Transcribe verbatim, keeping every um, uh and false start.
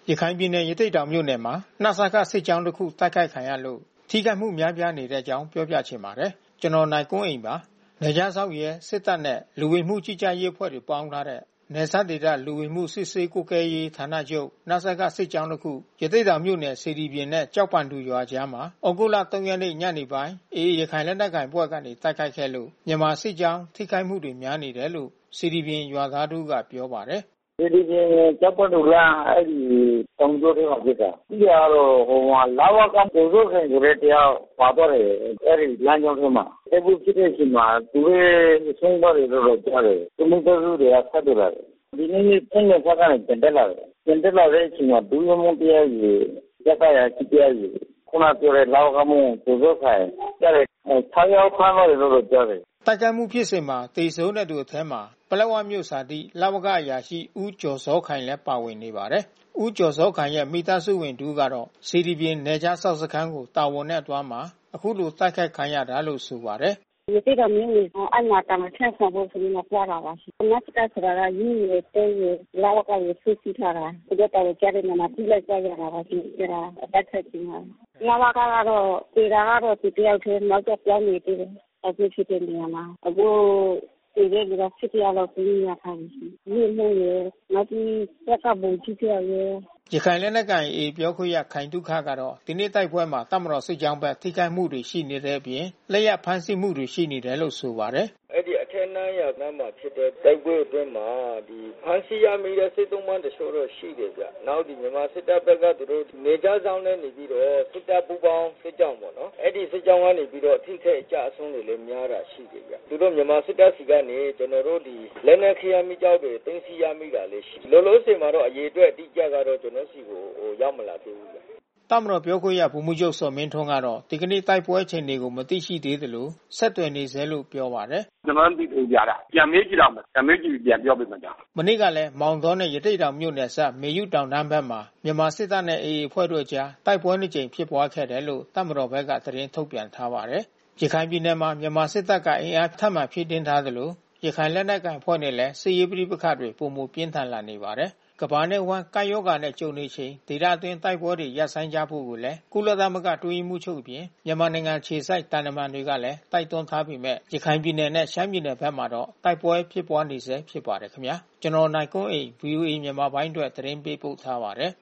ရခိုင်ပြည်နယ်ရသေ့တောင်မြို့နယ်မှာနှဆကစစ်ကြောင်းတစ်ခုတိုက်ခိုက်ခံရလို့ထိခိုက်မှုများပြားနေတဲ့အကြောင်းပြောပြချင်ပါတယ်။ ကျွန်တော်နိုင်ကွန်းအိမ်ပါ။ နယ်ခြားစောင့်ရဲစစ်တပ်နဲ့လူဝင်မှုကြီးကြပ်ရေးအဖွဲ့တွေပေါင်းထားတဲ့နယ်စပ်ဒေသလူဝင်မှုစစ်ဆေးကွပ်ကဲရေးဌာနချုပ်နစကစစ်ကြောင်းတစ်ခုရသေ့တောင်မြို့နယ်စေတီပြင်နဲ့ကျောက်ပံတူရွာကြားမှာဩဂုတ်လ ၃ ရက်နေ့ညနေပိုင်း အေအေ ရခိုင်လက်နက်ကိုင်အဖွဲ့ကနေတိုက်ခိုက်ခဲ့လို့မြန်မာစစ်ကြောင်းထိခိုက်မှုတွေများနေတယ်လို့စေတီပြင်ရွာသားတို့ကပြောပါတယ်။စေတီပြင်ကျောက်ပံတူလမ်းအဲဒီတောင်ကျောထဲမှာဖြစ်တာ။ပြီးတော့ဟိုမှာလဝကကိုစိုးခိုင်ဆိုတဲ့တယောက်ပါတော့တယ်အဲဒီလမ်းကြောင်းထဲမှာ။အခုဖြစ်တဲ့အချိန်မှာသူတို့ဆုံးသွားတယ်လို့ကြားတယ်။သူတို့တွေကဆက်တွေ့လာတယ်။ဒီနေ့ပြန်လည်ဖက်ကနေပြန်တက်လာတယ်။ပြန်တက်လာတဲ့အချိန်မှာဒုရမုံတရားကြီးရပ်ကရရှိတရားကြီးခုနပြောတဲ့လဝကမုံကိုစိုးခိုင်ကြားတယ်၆ယောက်ဖမ်းသွားတယ်လို့ကြားတယ်တိုက်ခိုက်မှုဖြစ်စဉ်မှာတေဆုံးတဲ့သူအထဲမှာပလက်ဝမြို့စာတိလဝကအရာရှိဦးကျော်စောခိုင်လည်းပါဝင်နေပါတယ်။ဦးကျော်စောခိုင်ရဲ့မိသားစုဝင်တူကတော့စီဒီပြင်နယ်ခြားစောက်စခန်းကိုတာဝန်နဲ့သွားမှာအခုလိုတိုက်ခိုက်ခံရတာလို့ဆိုပါတယ်။ဒီတိတ်ကမြို့နယ်အမှတာမချန်ဆောင်ဖို့ဆိုပြီးမှပြတာပါရှိ။နတ်စကဆိုတာကရင်းရဲတဲရဲလဝကရဆွစီထားတာ။ဒီတော့ကြားတယ်မှာပြလိုက်ကြရတာပါရှိ။ဒါအသက်ဆက်ချင်းပါ။လဝကကတော့ဒီတာကတော့ဒီတယောက်ထဲနောက်ကျပြောင်းနေတယ်။အခုဖြစ်တဲ့နေရာမှာအခုဒီကနေ့ကစစ်တရားလို့ပြရတာရှိ။ဒီလိုမျိုးနောက်ပြီးစက်ကဘုံကြည့်ပြရဲရခိုင်လက်နက်ကိုင်အေပြောခွင့်ရခိုင်တုခကတော့ဒီနေ့တိုက်ပွဲမှာတပ်မတော်စစ်ကြောင်းဘက်ထိခိုက်မှုတွေရှိနေတဲ့အပြင်လက်ရဖမ်းဆီးမှုတွေရှိနေတယ်လို့ဆိုပါတယ်အဲ့ဒီအထက်နန်းရကမ်းမှာဖြစ်တဲ့တိုက်ပွဲအတွင်းမှာဒီဖမ်းဆီးရမိတဲ့စစ်သုံးပန်းတချို့တော့ရှိတယ်ဗျ။နောက်ဒီမြန်မာစစ်တပ်ဘက်ကသူတို့နေကြဆောင်နဲ့နေပြီးတော့စစ်တပ်ပူပေါင်းစစ်ကြောင်းပေါ့နော်။အဲ့ဒီစစ်ကြောင်းကနေပြီးတော့အထိခိုက်အကျအဆုံးတွေလည်းများတာရှိတယ်ဗျ။သူတို့မြန်မာစစ်တပ်စီကနေကျွန်တော်တို့ဒီလက်နက်ခဲယမ်းမိကြောက်တွေတင်စီရမိတာလည်းရှိ။လောလောဆယ်မှာတော့အရေးအတွက်အတိအကျကတော့ကျွန်တော်စီကိုဟိုရောက်မလာသေးဘူးဗျ။တပ်မတော်ပြောခွင့်ရဗိုလ်မှူးချုပ်စောမင်းထွန်းကတော့ဒီကနေ့တိုက်ပွဲအခြေအနေကိုမသိရှိသေးသလိုဆက်သွယ်နေဆဲလို့ပြောပါတယ်။ကျွန်တော်သိသေးကြတာပြန်မေးကြည့်တော့မယ်။ပြန်မေးကြည့်ပြန်ပြောပေးမှာကြောင်း။မနေ့ကလည်းမောင်တော်နဲ့ရတိတ်တောင်မြို့နယ်ဆက်မေယုတောင်တန်းဘက်မှာမြန်မာစစ်တပ်နဲ့အေအေအဖွဲ့တို့ကြားတိုက်ပွဲနှစ်ကြိမ်ဖြစ်ပွားခဲ့တယ်လို့တပ်မတော်ဘက်ကသတင်းထုတ်ပြန်ထားပါတယ်။ရခိုင်ပြည်နယ်မှာမြန်မာစစ်တပ်ကအင်အားထပ်မံဖြည့်တင်းထားသလိုရခိုင်လက်နက်ကိုင်အဖွဲ့နဲ့လည်းစစ်ရေးပဋိပက္ခတွေပုံမပြင်းထန်လာနေပါတယ်။ကမ္ဘာနဲ့ဝမ်းကပ်ရောဂါနဲ့ကြုံနေချိန်ဒေသအတွင်းတိုက်ပွဲတွေရပ်ဆိုင်းကြဖို့ကိုလည်းကုလသမဂ္ဂတွင်းမှုချုပ်အပြင်မြန်မာနိုင်ငံခြေစိုက်တန်တမန်တွေကလည်းတိုက်တွန်းထားပေမဲ့ရခိုင်ပြည်နယ်နဲ့ရှမ်းပြည်နယ်ဘက်မှာတော့တိုက်ပွဲဖြစ်ပွားနေဆဲဖြစ်ပါတယ်ခင်ဗျာကျွန်တော်နိုင်ကွန်းအိန် ဗီအိုအေ မြန်မာပိုင်းအတွက်သတင်းပေးပို့ထားပါတယ်